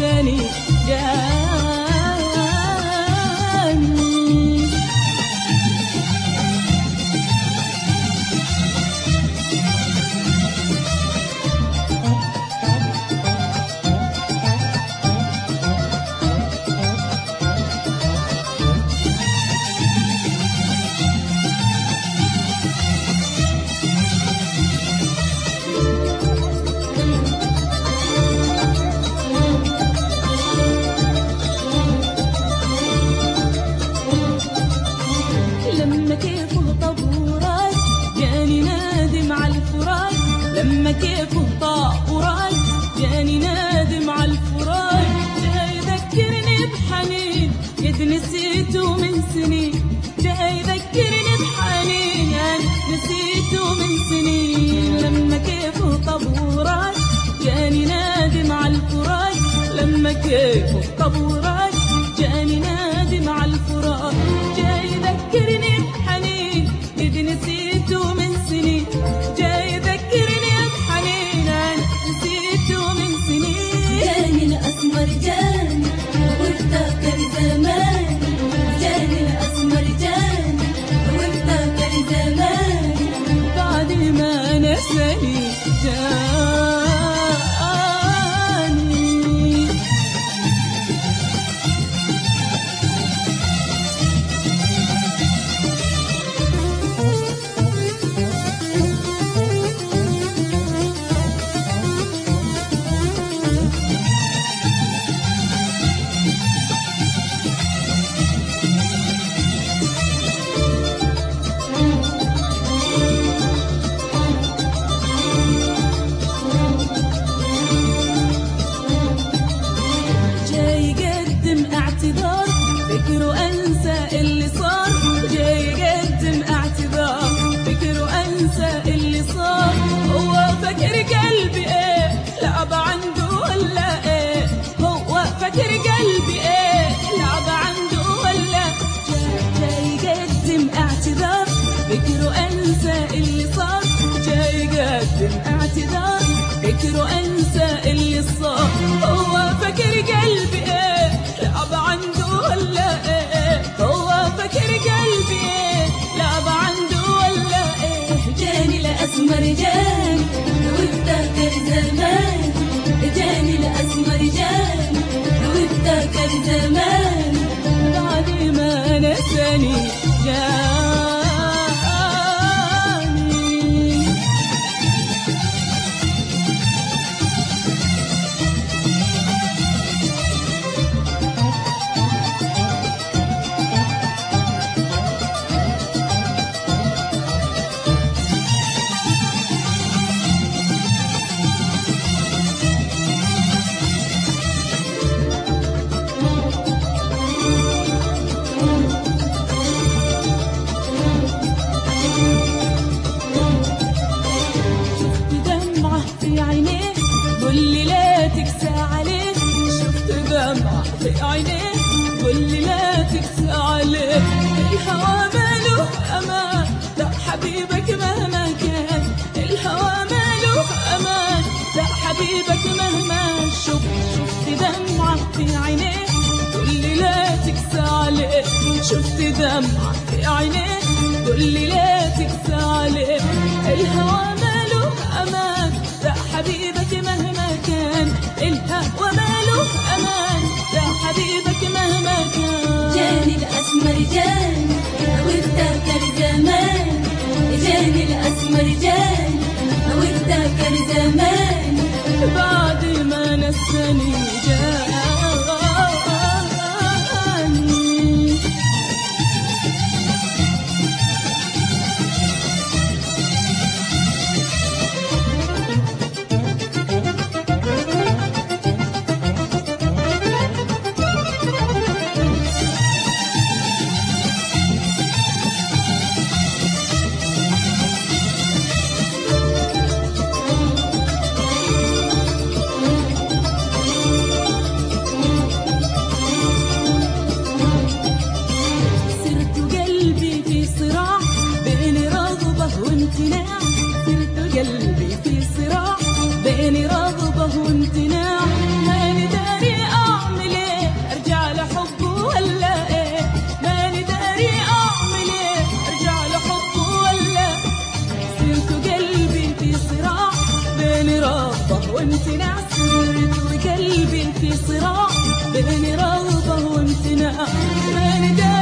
نساني جاني. لما كيفه طاوراي جاني نادم على الفراق، جاي يذكرني بحنين قد نسيته من سنين، جاي يذكرني بحنين أنا نسيته من سنين. لما كيفه طاوراي جاني نادم على الفراق، لما كيفه طاوراي جاني نادم على الفراق، جاي يذكرني بحنين قد نسيته من سنين، جاي يذكرني بحنين أنا نسيته من سنين. جاني الأسمر جاني وافتكر زمان، جاني الأسمر جاني وافتكر زمان، بعد ما نساني جاني. فكره أنسى اللي صار، جاي يقدم اعتذار، فكره أنسى اللي صار. هو فكر قلبي إيه لعب عنده ولا إيه، هو فكر قلبي إيه لعب عنده ولا. جاي يقدم اعتذار، فكره أنسى اللي صار، جاي يقدم اعتذار، فكره أنسى اللي صار. هو فكر قلبي إيه لعب عنده ولا إيه، هو فكر قلبي إيه لعب عنده ولا إيه. جاني الأسمر جاني وافتكر زمان، جاني الأسمر جاني وافتكر زمان، بعد ما نساني جاني. في عينيه قول لي لا تكسى عليه، شفت دمعة في عينيه قول لي لا تكسى عليه. الهوى ماله أمان لا حبيبك مهما كان، الهوى ماله أمان لا حبيبك مهما. شفت دمعة في عينيه قول لي لا تكسى عليه، شفت دمعة في عينيه قول لي لا تكسى عليه. الهوى ماله أمان لا حبيبك مهما كان، الهوى ماله أمان لا حبيبك مهما كان. جاني الأسمر جاني وافتكر زمان، جاني الأسمر جاني وافتكر زمان، بعد ما نساني جاني. صرت قلبي في صراع بين رغبة وامتناع، ماني داري عسرت وقلبي في صراع بين رغبة وامتناع، ماني